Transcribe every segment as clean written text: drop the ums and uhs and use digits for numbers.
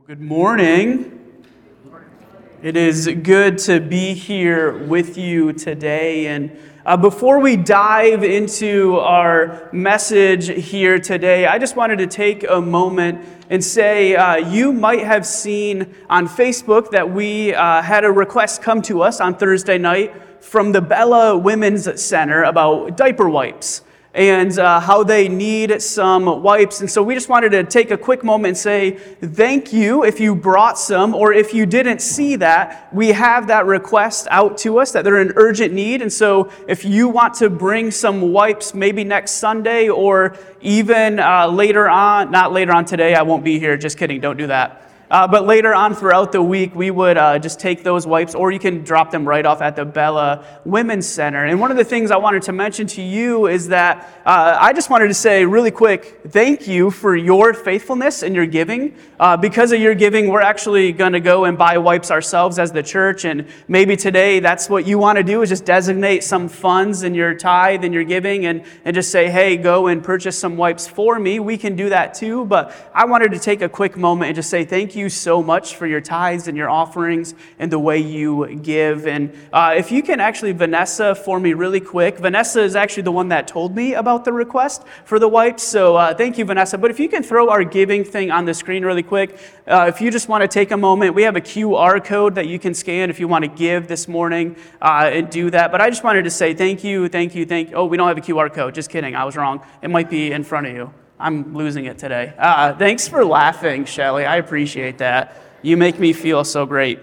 Good morning. It is good to be here with you today. And before we dive into our message here today, I just wanted to take a moment and say you might have seen on Facebook that we had a request come to us on Thursday night from the Bella Women's Center about diaper wipes and how they need some wipes. And so we just wanted to take a quick moment and say thank you if you brought some, or if you didn't see that, we have that request out to us that they're in urgent need. And so if you want to bring some wipes maybe next Sunday, or even later on, not later on today, I won't be here, just kidding, don't do that. But later on throughout the week, we would just take those wipes, or you can drop them right off at the Bella Women's Center. And one of the things I wanted to mention to you is that I just wanted to say really quick, thank you for your faithfulness and your giving. Because of your giving, we're actually going to go and buy wipes ourselves as the church. And maybe today that's what you want to do, is just designate some funds in your tithe and your giving and just say, hey, go and purchase some wipes for me. We can do that too. But I wanted to take a quick moment and just say thank you so much for your tithes and your offerings and the way you give. And if you can actually, Vanessa, for me really quick. Vanessa is actually the one that told me about the request for the wipes. So thank you, Vanessa. But if you can throw our giving thing on the screen really quick. If you just want to take a moment, we have a QR code that you can scan if you want to give this morning and do that. But I just wanted to say thank you. Oh, we don't have a QR code. Just kidding. I was wrong. It might be in front of you. I'm losing it today. Thanks for laughing, Shelly. I appreciate that. You make me feel so great.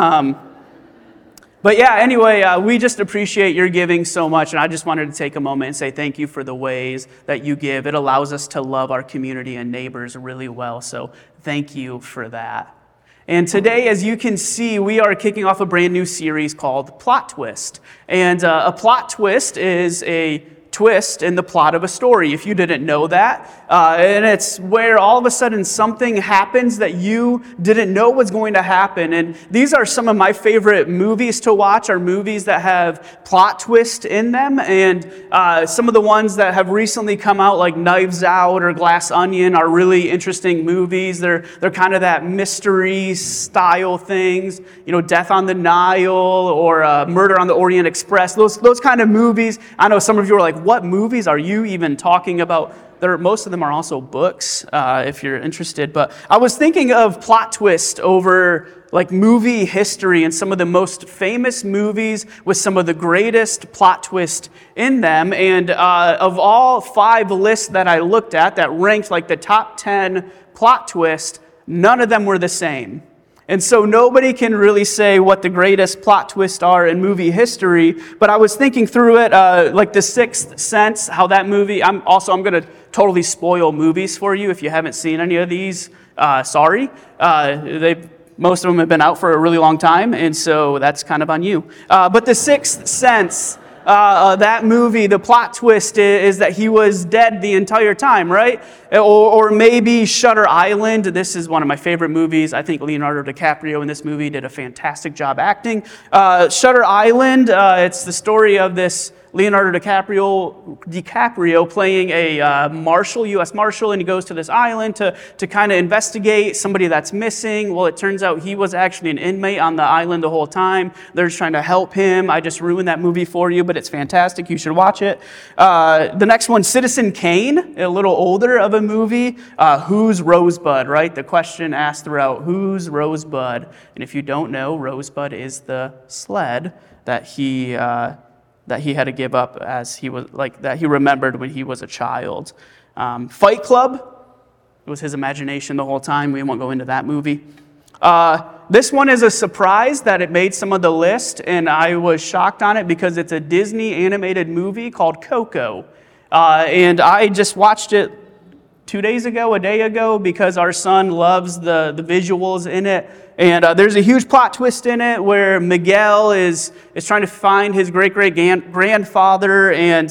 But yeah, anyway, we just appreciate your giving so much, and I just wanted to take a moment and say thank you for the ways that you give. It allows us to love our community and neighbors really well, so thank you for that. And today, as you can see, we are kicking off a brand new series called Plot Twist. And a plot twist is a twist in the plot of a story, if you didn't know that. And it's where all of a sudden something happens that you didn't know was going to happen. And these are some of my favorite movies to watch, are movies that have plot twists in them. And some of the ones that have recently come out, like Knives Out or Glass Onion, are really interesting movies. They're kind of that mystery style things, Death on the Nile or Murder on the Orient Express. Those kind of movies. I know some of you are like, what movies are you even talking about? Most of them are also books, if you're interested. But I was thinking of plot twist over like movie history and some of the most famous movies with some of the greatest plot twist in them. And of all 5 lists that I looked at that ranked like the top 10 plot twist, none of them were the same. And so nobody can really say what the greatest plot twists are in movie history, but I was thinking through it, like The Sixth Sense, how that movie, I'm going to totally spoil movies for you if you haven't seen any of these. Sorry. Most of them have been out for a really long time, and so that's kind of on you. But The Sixth Sense, that movie, the plot twist is that he was dead the entire time, right? Or maybe Shutter Island. This is one of my favorite movies. I think Leonardo DiCaprio in this movie did a fantastic job acting. Shutter Island, it's the story of this Leonardo DiCaprio playing a marshal, U.S. Marshal, and he goes to this island to kind of investigate somebody that's missing. Well, it turns out he was actually an inmate on the island the whole time. They're just trying to help him. I just ruined that movie for you, but it's fantastic. You should watch it. The next one, Citizen Kane, a little older of a movie. Who's Rosebud, right? The question asked throughout, who's Rosebud? And if you don't know, Rosebud is the sled that he had to give up as he was that he remembered when he was a child. Fight Club, it was his imagination the whole time. We won't go into that movie. This one is a surprise that it made some of the list, and I was shocked on it because it's a Disney animated movie called Coco. And I just watched it a day ago, because our son loves the visuals in it. And there's a huge plot twist in it where Miguel is trying to find his great-great-grandfather, and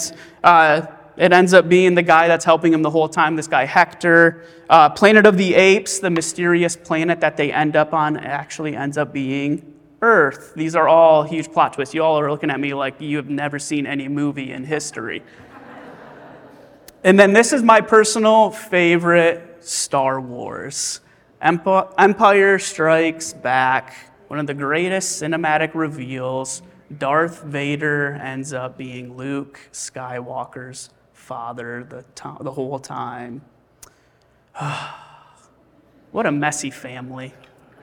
it ends up being the guy that's helping him the whole time, this guy Hector. Planet of the Apes, the mysterious planet that they end up on, actually ends up being Earth. These are all huge plot twists. You all are looking at me like you have never seen any movie in history. And then this is my personal favorite, Star Wars. Empire Strikes Back, one of the greatest cinematic reveals. Darth Vader ends up being Luke Skywalker's father the whole time. What a messy family.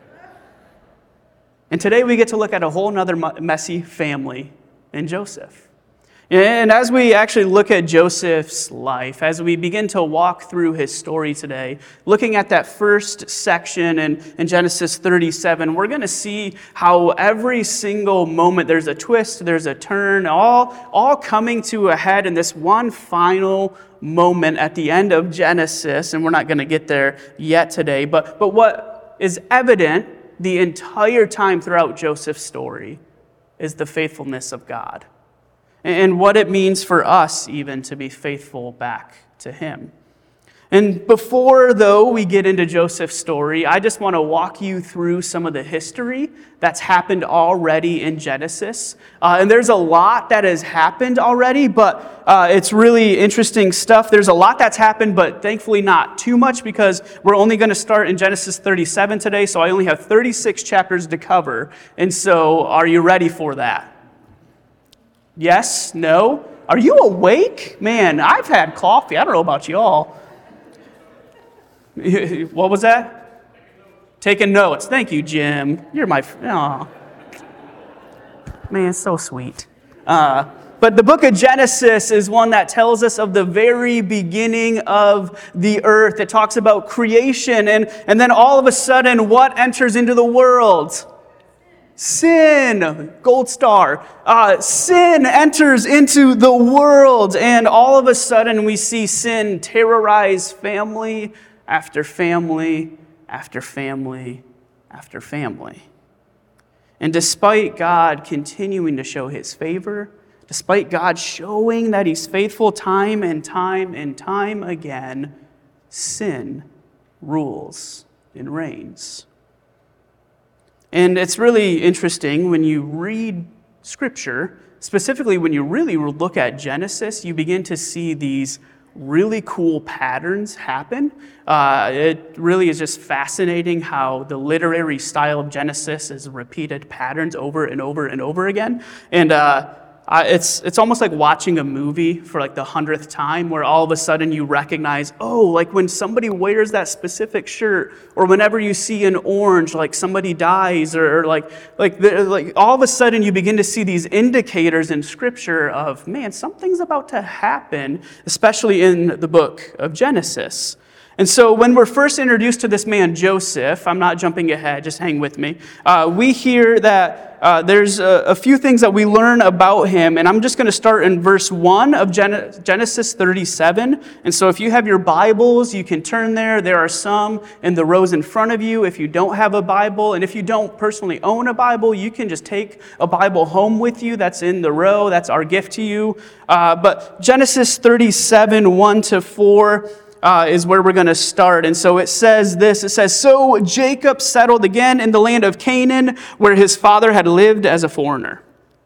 And today we get to look at a whole nother messy family in Joseph. And as we actually look at Joseph's life, as we begin to walk through his story today, looking at that first section in Genesis 37, we're going to see how every single moment there's a twist, there's a turn, all coming to a head in this one final moment at the end of Genesis. And we're not going to get there yet today. But what is evident the entire time throughout Joseph's story is the faithfulness of God. And what it means for us even to be faithful back to him. And before, though, we get into Joseph's story, I just want to walk you through some of the history that's happened already in Genesis. And there's a lot that has happened already, but it's really interesting stuff. There's a lot that's happened, but thankfully not too much, because we're only going to start in Genesis 37 today, so I only have 36 chapters to cover. And so, are you ready for that? Yes? No? Are you awake? Man, I've had coffee. I don't know about y'all. What was that? Taking notes. Thank you, Jim. You're my... Aw. Man, so sweet. But the book of Genesis is one that tells us of the very beginning of the earth. It talks about creation, and then all of a sudden, what enters into the world? Sin, gold star. Sin enters into the world, and all of a sudden we see sin terrorize family after family after family after family. And despite God continuing to show his favor, despite God showing that he's faithful time and time and time again, sin rules and reigns. And it's really interesting when you read Scripture, specifically when you really look at Genesis, you begin to see these really cool patterns happen. It really is just fascinating how the literary style of Genesis is repeated patterns over and over and over again. And it's almost like watching a movie for like the 100th time, where all of a sudden you recognize, oh, like when somebody wears that specific shirt, or whenever you see an orange, like somebody dies, or like all of a sudden you begin to see these indicators in Scripture of, man, something's about to happen, especially in the book of Genesis. And so when we're first introduced to this man, Joseph, I'm not jumping ahead, just hang with me, we hear that there's a few things that we learn about him, and I'm just going to start in verse 1 of Genesis 37. And so if you have your Bibles, you can turn there. There are some in the rows in front of you if you don't have a Bible. And if you don't personally own a Bible, you can just take a Bible home with you that's in the row. That's our gift to you. But Genesis 37, 1 to 4, is where we're going to start. And so it says this. It says, "So Jacob settled again in the land of Canaan, where his father had lived as a foreigner."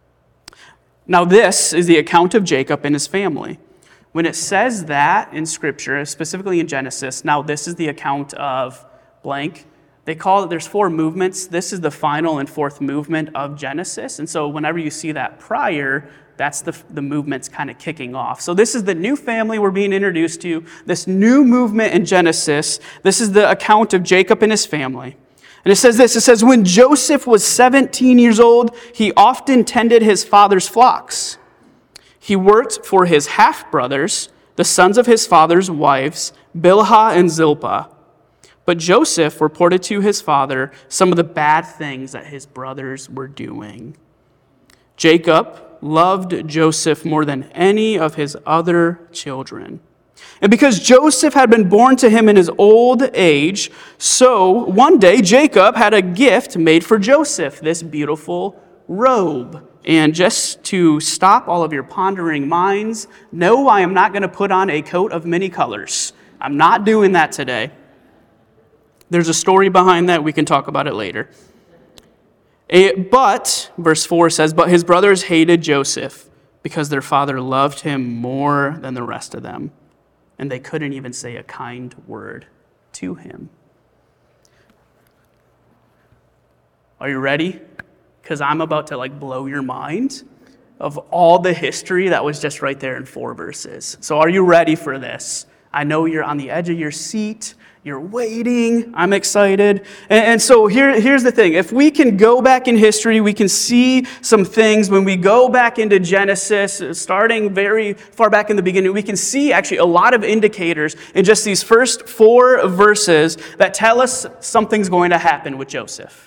Now this is the account of Jacob and his family. When it says that in Scripture, specifically in Genesis, now this is the account of blank. They call it, there's 4 movements. This is the final and 4th movement of Genesis. And so whenever you see that prior, that's the movement's kind of kicking off. So this is the new family we're being introduced to, this new movement in Genesis. This is the account of Jacob and his family. And it says this, it says, "When Joseph was 17 years old, he often tended his father's flocks. He worked for his half-brothers, the sons of his father's wives, Bilhah and Zilpah. But Joseph reported to his father some of the bad things that his brothers were doing. Jacob loved Joseph more than any of his other children. And because Joseph had been born to him in his old age, so one day Jacob had a gift made for Joseph, this beautiful robe. And just to stop all of your pondering minds, no, I am not going to put on a coat of many colors. I'm not doing that today. There's a story behind that. We can talk about it later. But, verse 4 says, "But his brothers hated Joseph because their father loved him more than the rest of them, and they couldn't even say a kind word to him." Are you ready? Because I'm about to blow your mind of all the history that was just right there in 4 verses. So are you ready for this? I know you're on the edge of your seat. You're waiting. I'm excited. And so here's the thing. If we can go back in history, we can see some things. When we go back into Genesis, starting very far back in the beginning, we can see actually a lot of indicators in just these first 4 verses that tell us something's going to happen with Joseph.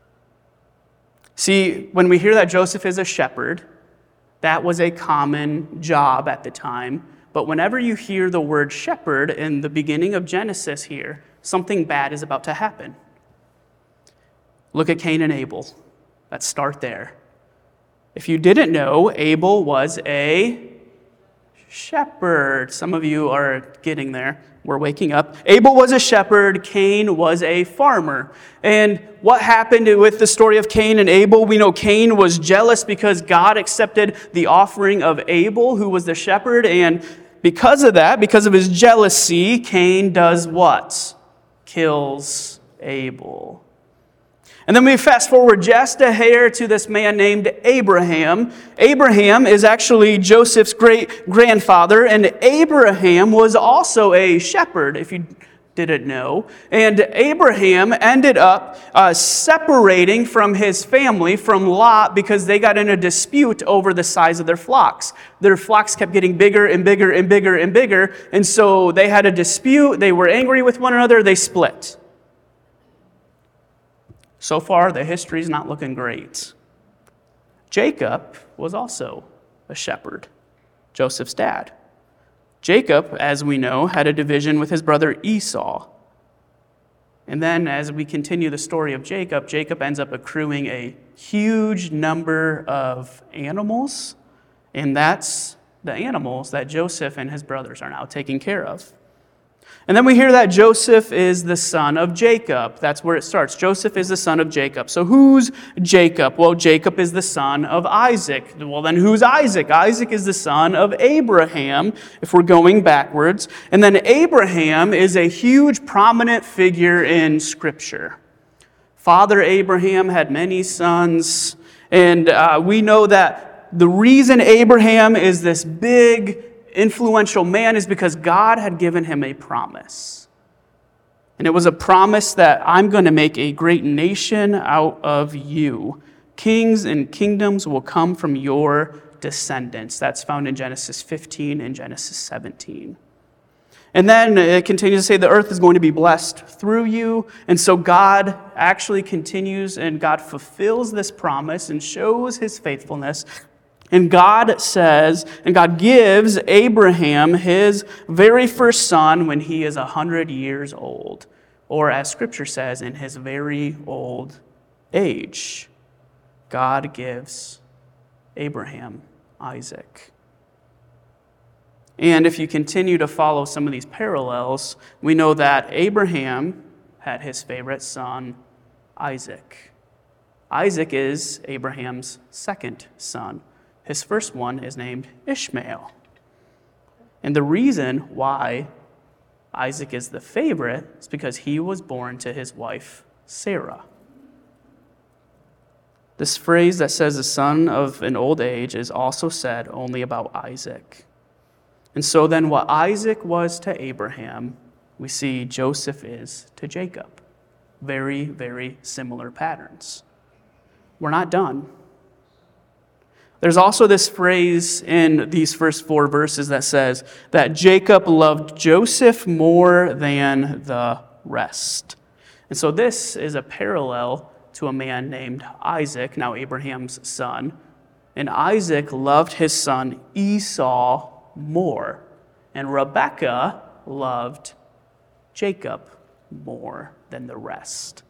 See, when we hear that Joseph is a shepherd, that was a common job at the time. But whenever you hear the word shepherd in the beginning of Genesis here, something bad is about to happen. Look at Cain and Abel. Let's start there. If you didn't know, Abel was a shepherd. Some of you are getting there. We're waking up. Abel was a shepherd. Cain was a farmer. And what happened with the story of Cain and Abel? We know Cain was jealous because God accepted the offering of Abel, who was the shepherd. And because of that, because of his jealousy, Cain does what? Kills Abel. And then we fast forward just a hair to this man named Abraham. Abraham is actually Joseph's great-grandfather, and Abraham was also a shepherd, if you didn't know. And Abraham ended up separating from his family, from Lot, because they got in a dispute over the size of their flocks. Their flocks kept getting bigger and bigger and bigger and bigger, and so they had a dispute. They were angry with one another. They split. So far, the history's not looking great. Jacob was also a shepherd, Joseph's dad. Jacob, as we know, had a division with his brother Esau. And then as we continue the story of Jacob, Jacob ends up accruing a huge number of animals, and that's the animals that Joseph and his brothers are now taking care of. And then we hear that Joseph is the son of Jacob. That's where it starts. Joseph is the son of Jacob. So who's Jacob? Well, Jacob is the son of Isaac. Well, then who's Isaac? Isaac is the son of Abraham, if we're going backwards. And then Abraham is a huge, prominent figure in Scripture. Father Abraham had many sons, and we know that the reason Abraham is this big, influential man is because God had given him a promise. And it was a promise that I'm going to make a great nation out of you. Kings and kingdoms will come from your descendants. That's found in Genesis 15 and Genesis 17. And then it continues to say the earth is going to be blessed through you. And so God actually continues and God fulfills this promise and shows his faithfulness. And God says, and God gives Abraham his very first son when he is 100 years old, or as Scripture says, in his very old age. God gives Abraham Isaac. And if you continue to follow some of these parallels, we know that Abraham had his favorite son, Isaac. Isaac is Abraham's second son. His first one is named Ishmael. And the reason why Isaac is the favorite is because he was born to his wife, Sarah. This phrase that says the son of an old age is also said only about Isaac. And so then what Isaac was to Abraham, we see Joseph is to Jacob. Very, very similar patterns. We're not done. There's also this phrase in these first 4 verses that says that Jacob loved Joseph more than the rest. And so this is a parallel to a man named Isaac, now Abraham's son. And Isaac loved his son Esau more. And Rebekah loved Jacob more than the rest.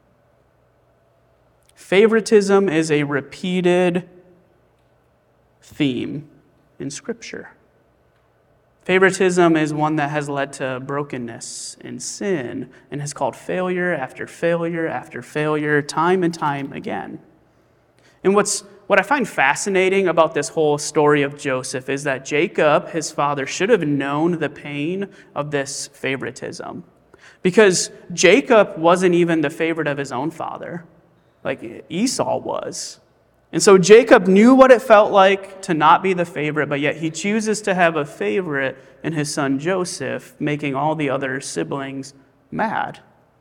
Favoritism is a repeated theme in Scripture. Favoritism is one that has led to brokenness and sin and has called failure after failure after failure, time and time again. And what I find fascinating about this whole story of Joseph is that Jacob, his father, should have known the pain of this favoritism. Because Jacob wasn't even the favorite of his own father. like Esau was. And so Jacob knew what it felt like to not be the favorite, but yet he chooses to have a favorite in his son Joseph, making all the other siblings mad.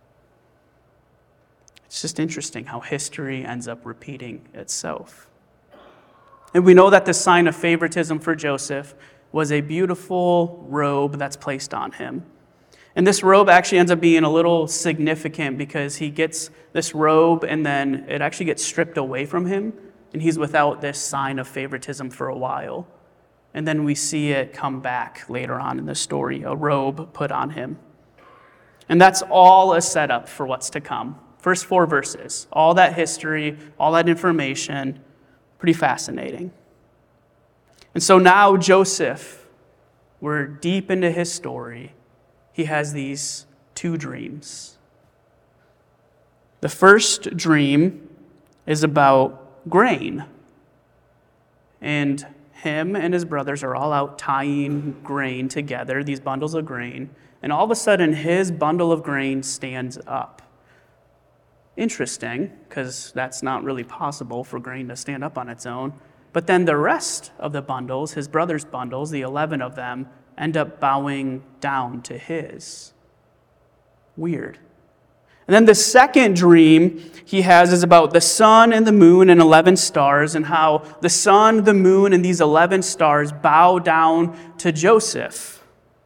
It's just interesting how history ends up repeating itself. And we know that the sign of favoritism for Joseph was a beautiful robe that's placed on him. And this robe actually ends up being a little significant because he gets this robe and then it actually gets stripped away from him, and he's without this sign of favoritism for a while. And then we see it come back later on in the story, a robe put on him. And that's all a setup for what's to come. First 4 verses, all that history, all that information, pretty fascinating. And so now Joseph, we're deep into his story. He has these 2 dreams. The first dream is about grain. And him and his brothers are all out tying grain together, these bundles of grain. And all of a sudden, his bundle of grain stands up. Interesting, because that's not really possible for grain to stand up on its own. But then the rest of the bundles, his brother's bundles, the 11 of them, end up bowing down to his. Weird. And then the second dream he has is about the sun and the moon and 11 stars, and how the sun, the moon, and these 11 stars bow down to Joseph.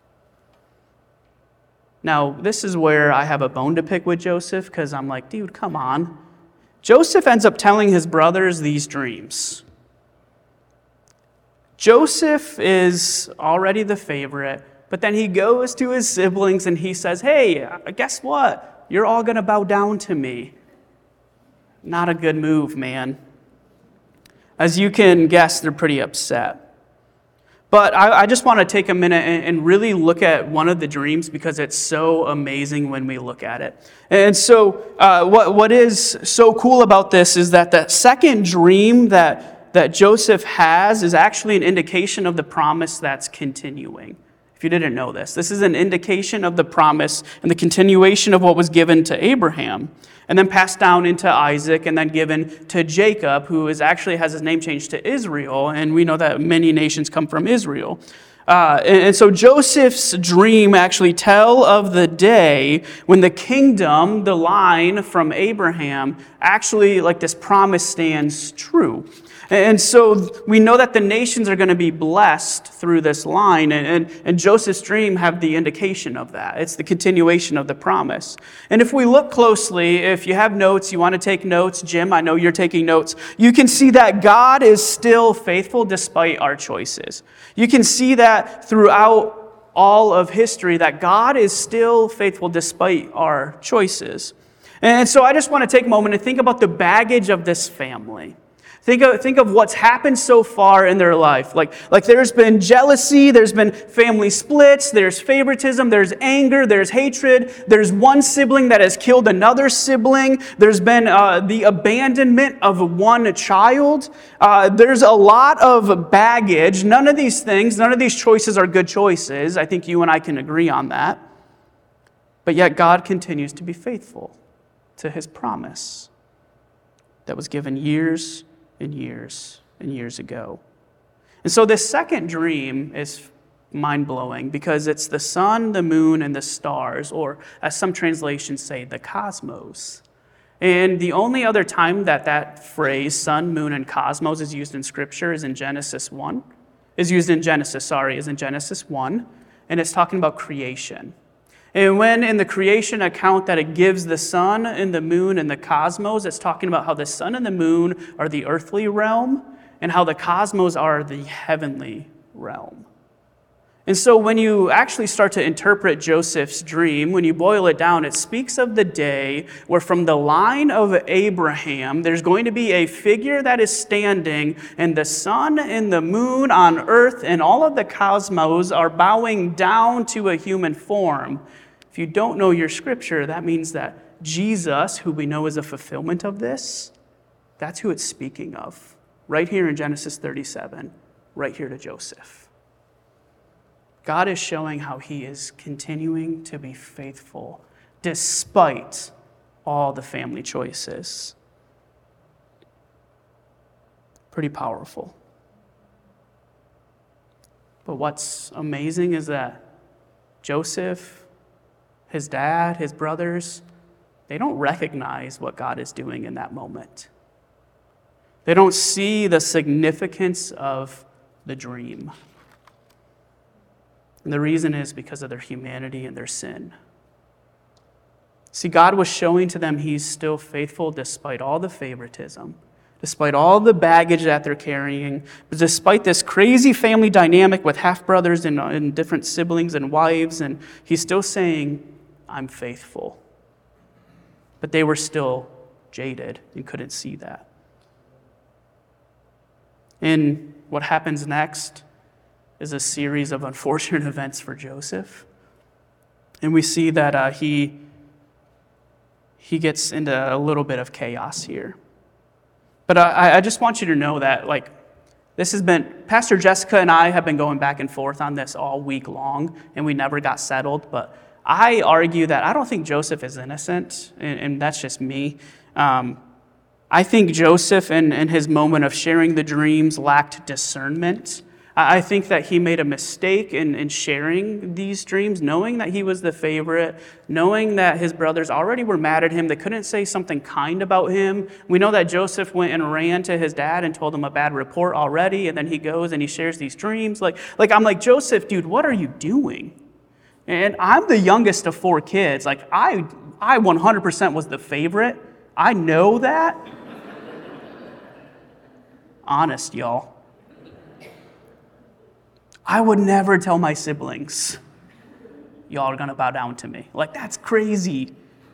Now, this is where I have a bone to pick with Joseph, because I'm like, dude, come on. Joseph ends up telling his brothers these dreams. Joseph is already the favorite, but then he goes to his siblings and he says, hey, guess what? You're all going to bow down to me. Not a good move, man. As you can guess, they're pretty upset. But I just want to take a minute and really look at one of the dreams, because it's so amazing when we look at it. And so what is so cool about this is that the second dream that Joseph has is actually an indication of the promise that's continuing. If you didn't know this is an indication of the promise and the continuation of what was given to Abraham, and then passed down into Isaac, and then given to Jacob, who actually has his name changed to Israel, and we know that many nations come from Israel. And so Joseph's dream actually tell of the day when the kingdom, the line from Abraham, actually, like this promise, stands true. And so we know that the nations are going to be blessed through this line, and Joseph's dream have the indication of that. It's the continuation of the promise. And if we look closely, if you have notes, you want to take notes, Jim, I know you're taking notes, you can see that God is still faithful despite our choices. You can see that throughout all of history, that God is still faithful despite our choices. And so I just want to take a moment and think about the baggage of this family. Think of what's happened so far in their life. Like there's been jealousy, there's been family splits, there's favoritism, there's anger, there's hatred, there's one sibling that has killed another sibling, there's been the abandonment of one child. There's a lot of baggage. None of these choices are good choices. I think you and I can agree on that. But yet God continues to be faithful to his promise that was given years and years and years ago. And so this second dream is mind-blowing, because it's the sun, the moon, and the stars, or as some translations say, the cosmos. And the only other time that phrase, sun, moon, and cosmos, is used in Scripture is in Genesis 1. Is in Genesis 1, and it's talking about creation. And when in the creation account that it gives the sun and the moon and the cosmos, it's talking about how the sun and the moon are the earthly realm and how the cosmos are the heavenly realm. And so when you actually start to interpret Joseph's dream, when you boil it down, it speaks of the day where from the line of Abraham, there's going to be a figure that is standing, and the sun and the moon on earth and all of the cosmos are bowing down to a human form. If you don't know your scripture, that means that Jesus, who we know is a fulfillment of this, that's who it's speaking of. Right here in Genesis 37, right here to Joseph. God is showing how he is continuing to be faithful despite all the family choices. Pretty powerful. But what's amazing is that Joseph, his dad, his brothers, they don't recognize what God is doing in that moment. They don't see the significance of the dream. And the reason is because of their humanity and their sin. See, God was showing to them he's still faithful despite all the favoritism, despite all the baggage that they're carrying, but despite this crazy family dynamic with half-brothers and different siblings and wives, and he's still saying, I'm faithful. But they were still jaded and couldn't see that. And what happens next is a series of unfortunate events for Joseph. And we see that he gets into a little bit of chaos here. But I just want you to know that, this has been, Pastor Jessica and I have been going back and forth on this all week long, and we never got settled. But I argue that I don't think Joseph is innocent, and that's just me. I think Joseph, in his moment of sharing the dreams, lacked discernment. I think that he made a mistake in sharing these dreams, knowing that he was the favorite, knowing that his brothers already were mad at him. They couldn't say something kind about him. We know that Joseph went and ran to his dad and told him a bad report already, and then he goes and he shares these dreams. I'm like, Joseph, dude, what are you doing? And I'm the youngest of 4 kids. I 100% was the favorite. I know that. Honest, y'all. I would never tell my siblings, y'all are going to bow down to me. That's crazy.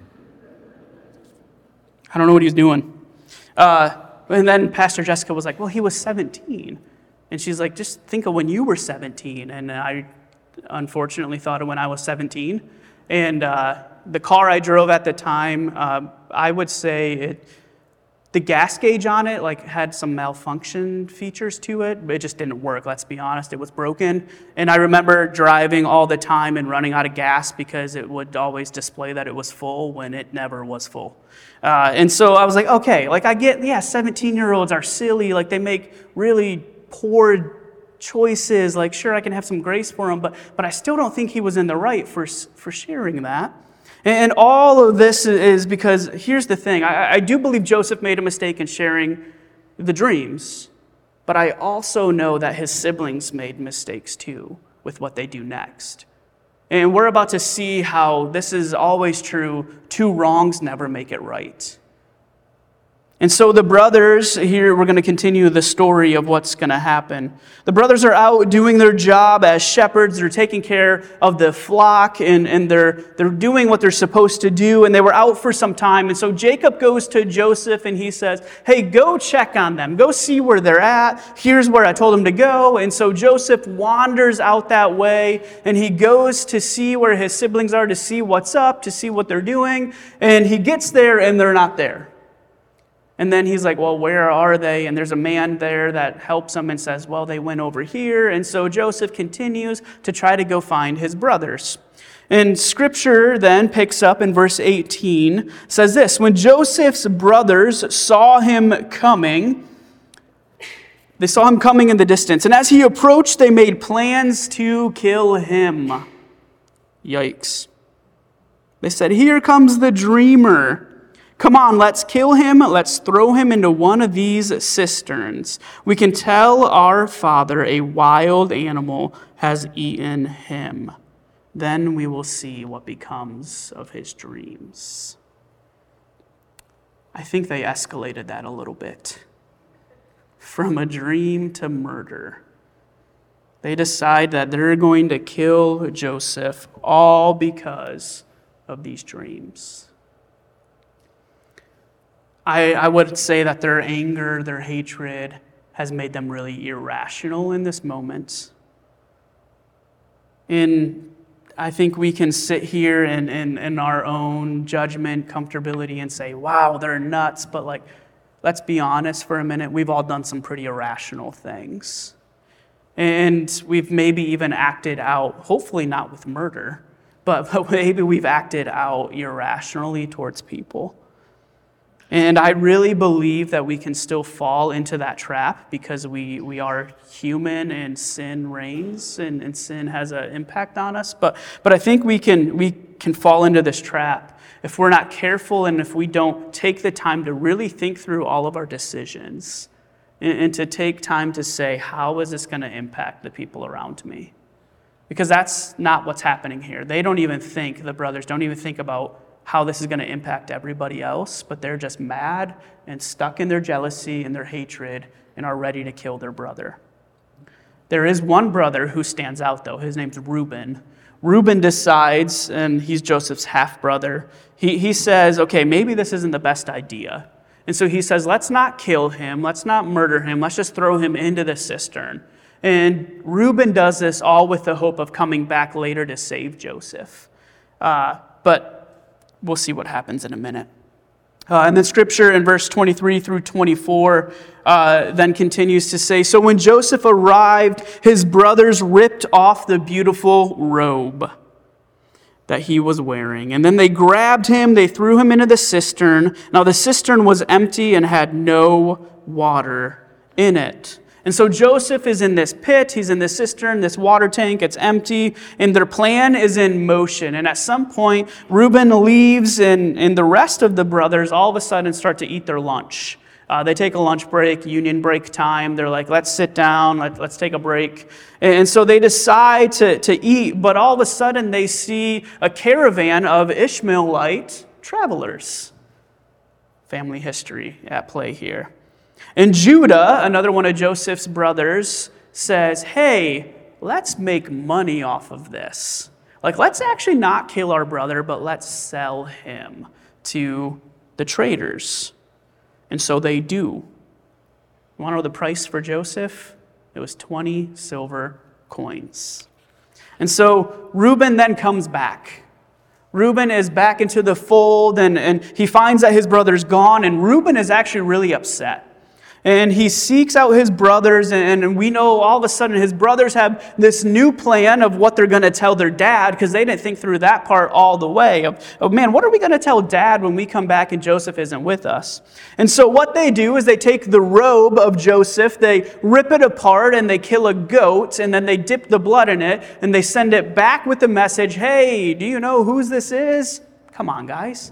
I don't know what he was doing. And then Pastor Jessica was like, well, he was 17. And she's like, just think of when you were 17. And I unfortunately thought of when I was 17. And the car I drove at the time, I would say the gas gauge on it had some malfunction features to it. It just didn't work, let's be honest. It was broken. And I remember driving all the time and running out of gas because it would always display that it was full when it never was full. And so I was like, okay, I get, 17-year-olds are silly. They make really poor choices. Sure, I can have some grace for them, but I still don't think he was in the right for sharing that. And all of this is because, here's the thing, I do believe Joseph made a mistake in sharing the dreams, but I also know that his siblings made mistakes too with what they do next. And we're about to see how this is always true. 2 wrongs never make it right. And so the brothers, here we're going to continue the story of what's going to happen. The brothers are out doing their job as shepherds. They're taking care of the flock, and they're doing what they're supposed to do, and they were out for some time. And so Jacob goes to Joseph, and he says, hey, go check on them. Go see where they're at. Here's where I told them to go. And so Joseph wanders out that way, and he goes to see where his siblings are, to see what's up, to see what they're doing. And he gets there, and they're not there. And then he's like, well, where are they? And there's a man there that helps him and says, well, they went over here. And so Joseph continues to try to go find his brothers. And Scripture then picks up in verse 18, says this, when Joseph's brothers saw him coming, they saw him coming in the distance. And as he approached, they made plans to kill him. Yikes. They said, here comes the dreamer. Come on, let's kill him. Let's throw him into one of these cisterns. We can tell our father a wild animal has eaten him. Then we will see what becomes of his dreams. I think they escalated that a little bit. From a dream to murder. They decide that they're going to kill Joseph all because of these dreams. I would say that their anger, their hatred has made them really irrational in this moment. And I think we can sit here in our own judgment, comfortability, and say, wow, they're nuts. But let's be honest for a minute. We've all done some pretty irrational things. And we've maybe even acted out, hopefully not with murder, but maybe we've acted out irrationally towards people. And I really believe that we can still fall into that trap because we are human and sin reigns and sin has an impact on us. But I think we can fall into this trap if we're not careful and if we don't take the time to really think through all of our decisions and to take time to say, how is this going to impact the people around me? Because that's not what's happening here. They don't even think, the brothers don't even think about how this is going to impact everybody else, but they're just mad and stuck in their jealousy and their hatred and are ready to kill their brother. There is one brother who stands out, though. His name's Reuben. Reuben decides, and he's Joseph's half-brother, he says, okay, maybe this isn't the best idea. And so he says, let's not kill him, let's not murder him, let's just throw him into the cistern. And Reuben does this all with the hope of coming back later to save Joseph. But we'll see what happens in a minute. And then Scripture in verse 23 through 24 then continues to say, so when Joseph arrived, his brothers ripped off the beautiful robe that he was wearing. And then they grabbed him, they threw him into the cistern. Now the cistern was empty and had no water in it. And so Joseph is in this pit, he's in this cistern, this water tank, it's empty, and their plan is in motion. And at some point, Reuben leaves, and the rest of the brothers all of a sudden start to eat their lunch. They take a lunch break, union break time. They're like, let's sit down, let's take a break. And so they decide to eat, but all of a sudden they see a caravan of Ishmaelite travelers. Family history at play here. And Judah, another one of Joseph's brothers, says, hey, let's make money off of this. Like, let's actually not kill our brother, but let's sell him to the traders. And so they do. You want to know the price for Joseph? It was 20 silver coins. And so Reuben then comes back. Reuben is back into the fold, and he finds that his brother's gone, and Reuben is actually really upset. And he seeks out his brothers, and we know all of a sudden his brothers have this new plan of what they're going to tell their dad, because they didn't think through that part all the way. Man, what are we going to tell dad when we come back and Joseph isn't with us? And so what they do is they take the robe of Joseph, they rip it apart, and they kill a goat, and then they dip the blood in it, and they send it back with the message, hey, do you know whose this is? Come on, guys.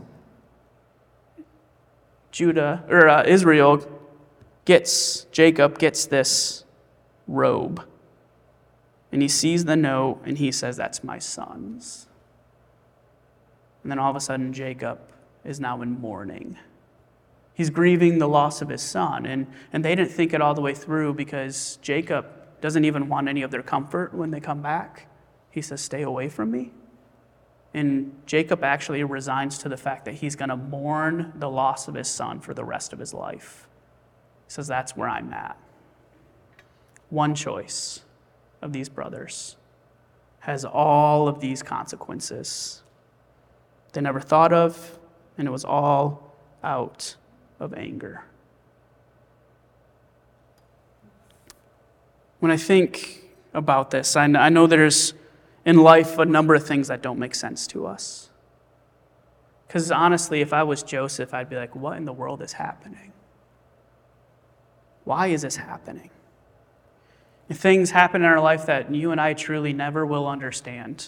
Israel Jacob gets this robe. And he sees the note and he says, that's my son's. And then all of a sudden Jacob is now in mourning. He's grieving the loss of his son. And they didn't think it all the way through because Jacob doesn't even want any of their comfort when they come back. He says, stay away from me. And Jacob actually resigns to the fact that he's going to mourn the loss of his son for the rest of his life. He says, that's where I'm at. One choice of these brothers has all of these consequences they never thought of, and it was all out of anger. When I think about this, I know there's in life a number of things that don't make sense to us. Because honestly, if I was Joseph, I'd be like, what in the world is happening? Why is this happening? And things happen in our life that you and I truly never will understand.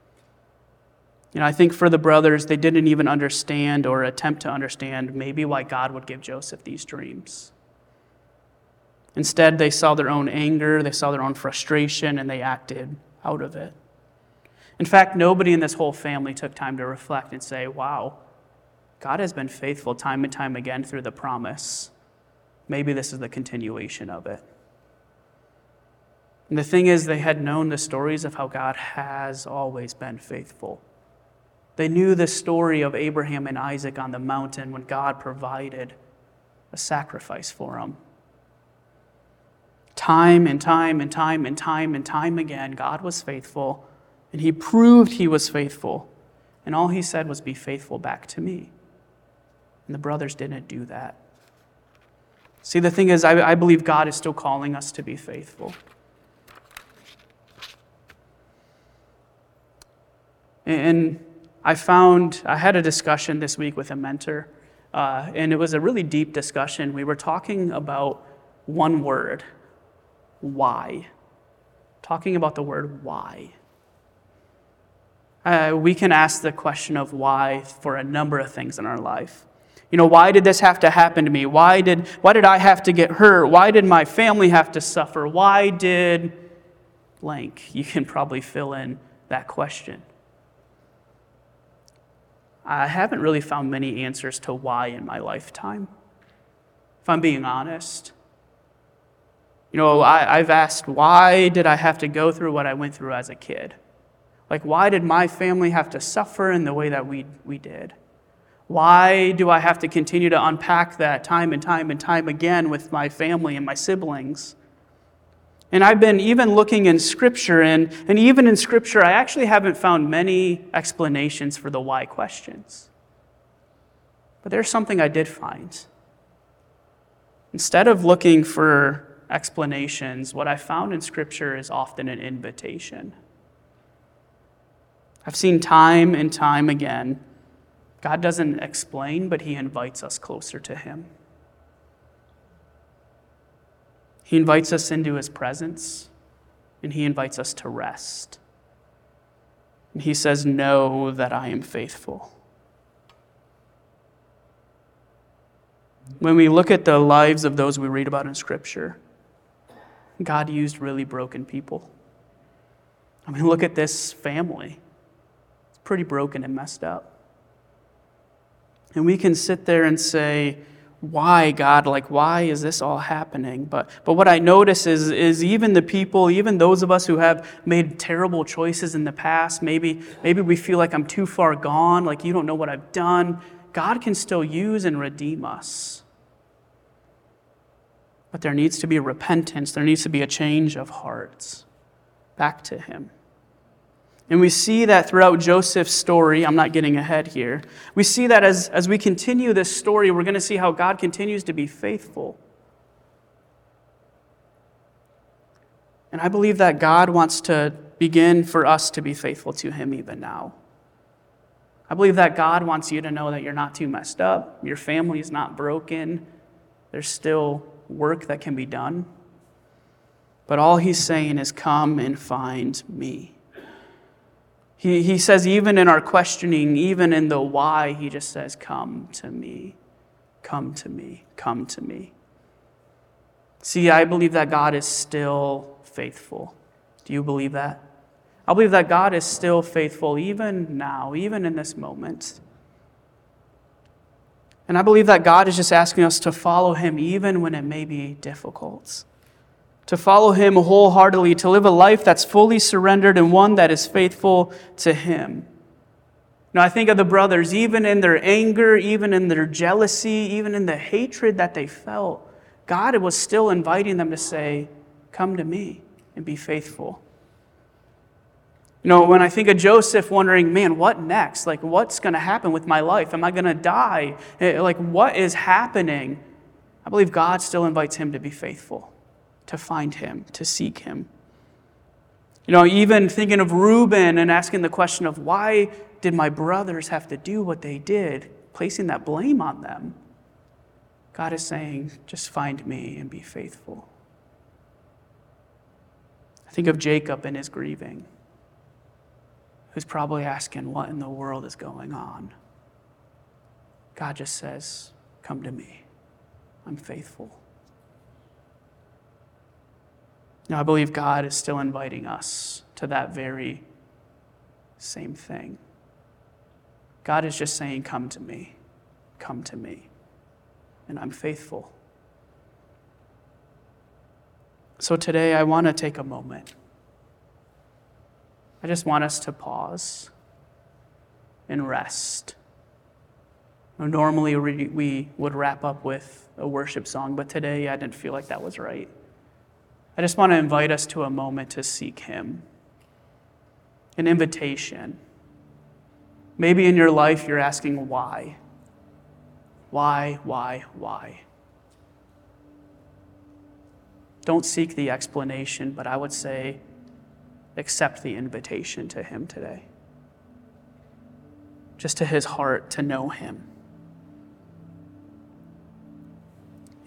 I think for the brothers, they didn't even understand or attempt to understand maybe why God would give Joseph these dreams. Instead, they saw their own anger, they saw their own frustration, and they acted out of it. In fact, nobody in this whole family took time to reflect and say, wow, God has been faithful time and time again through the promise. Maybe this is the continuation of it. And the thing is, they had known the stories of how God has always been faithful. They knew the story of Abraham and Isaac on the mountain when God provided a sacrifice for them. Time and time and time and time and time again, God was faithful, and he proved he was faithful. And all he said was, be faithful back to me. And the brothers didn't do that. See, the thing is, I believe God is still calling us to be faithful. And I had a discussion this week with a mentor and it was a really deep discussion. We were talking about one word, why. Talking about the word why. We can ask the question of why for a number of things in our life. Why did this have to happen to me? Why did I have to get hurt? Why did my family have to suffer? Why did blank? You can probably fill in that question. I haven't really found many answers to why in my lifetime, if I'm being honest. I've asked, why did I have to go through what I went through as a kid? Like, why did my family have to suffer in the way that we did? Why do I have to continue to unpack that time and time and time again with my family and my siblings? And I've been even looking in Scripture, and even in Scripture, I actually haven't found many explanations for the why questions. But there's something I did find. Instead of looking for explanations, what I found in Scripture is often an invitation. I've seen time and time again, God doesn't explain, but He invites us closer to Him. He invites us into His presence, and He invites us to rest. And He says, know that I am faithful. When we look at the lives of those we read about in Scripture, God used really broken people. Look at this family. It's pretty broken and messed up. And we can sit there and say, why, God? Why is this all happening? But what I notice is even the people, even those of us who have made terrible choices in the past, maybe we feel like I'm too far gone, like you don't know what I've done. God can still use and redeem us. But there needs to be a repentance. There needs to be a change of hearts back to Him. And we see that throughout Joseph's story. I'm not getting ahead here. We see that as we continue this story, we're going to see how God continues to be faithful. And I believe that God wants to begin for us to be faithful to Him even now. I believe that God wants you to know that you're not too messed up. Your family is not broken. There's still work that can be done. But all He's saying is, come and find me. He says, even in our questioning, even in the why, He just says, come to me, come to me, come to me. See, I believe that God is still faithful. Do you believe that? I believe that God is still faithful even now, even in this moment. And I believe that God is just asking us to follow Him even when it may be difficult. To follow Him wholeheartedly, to live a life that's fully surrendered and one that is faithful to Him. Now, I think of the brothers, even in their anger, even in their jealousy, even in the hatred that they felt, God was still inviting them to say, come to me and be faithful. When I think of Joseph wondering, man, what next? What's going to happen with my life? Am I going to die? What is happening? I believe God still invites him to be faithful, to find Him, to seek Him. Even thinking of Reuben and asking the question of why did my brothers have to do what they did, placing that blame on them. God is saying, just find me and be faithful. I think of Jacob and his grieving, who's probably asking, what in the world is going on? God just says, come to me. I'm faithful. Now, I believe God is still inviting us to that very same thing. God is just saying, come to me, and I'm faithful. So today, I want to take a moment. I just want us to pause and rest. Normally, we would wrap up with a worship song, but today I didn't feel like that was right. I just want to invite us to a moment to seek Him. An invitation. Maybe in your life you're asking why? Why? Don't seek the explanation, but I would say accept the invitation to Him today. Just to His heart, to know Him.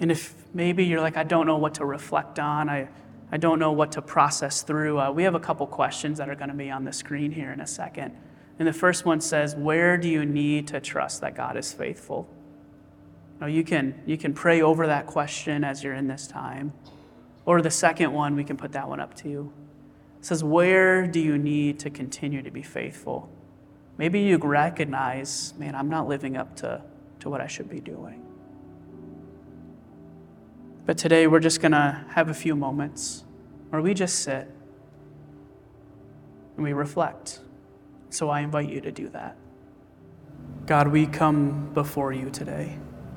And if maybe you're like, I don't know what to reflect on, I don't know what to process through, we have a couple questions that are going to be on the screen here in a second. And the first one says, where do you need to trust that God is faithful? Now you can pray over that question as you're in this time. Or the second one, we can put that one up too. It says, where do you need to continue to be faithful? Maybe you recognize, man, I'm not living up to what I should be doing. But today we're just going to have a few moments where we just sit and we reflect. So I invite you to do that. God, we come before you today,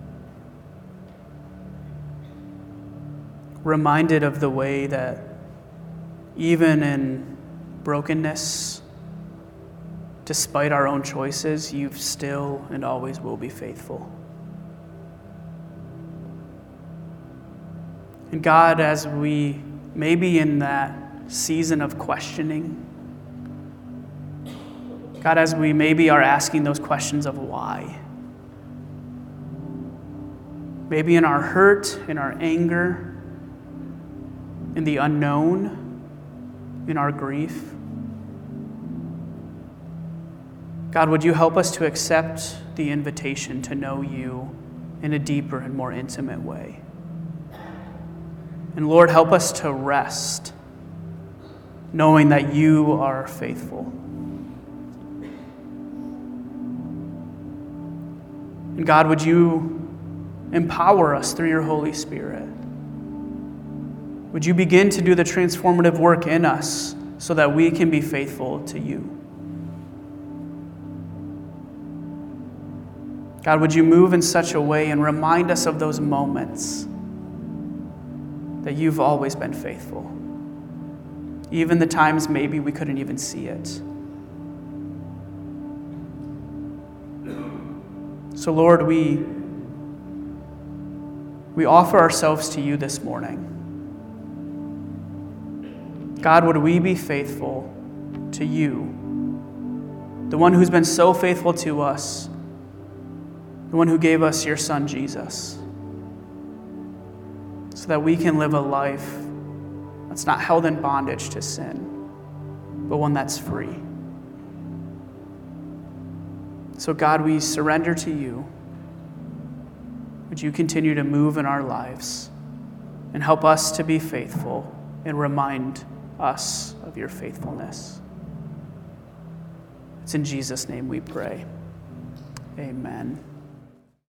reminded of the way that even in brokenness, despite our own choices, you've still and always will be faithful. And God, as we may be in that season of questioning, God, as we maybe are asking those questions of why, maybe in our hurt, in our anger, in the unknown, in our grief, God, would you help us to accept the invitation to know you in a deeper and more intimate way? And Lord, help us to rest, knowing that you are faithful. And God, would you empower us through your Holy Spirit? Would you begin to do the transformative work in us so that we can be faithful to you? God, would you move in such a way and remind us of those moments that you've always been faithful, even the times maybe we couldn't even see it. So Lord, we offer ourselves to you this morning. God, would we be faithful to you, the one who's been so faithful to us, the one who gave us your Son, Jesus, so that we can live a life that's not held in bondage to sin, but one that's free. So God, we surrender to you. Would you continue to move in our lives and help us to be faithful and remind us of your faithfulness. It's in Jesus' name we pray. Amen.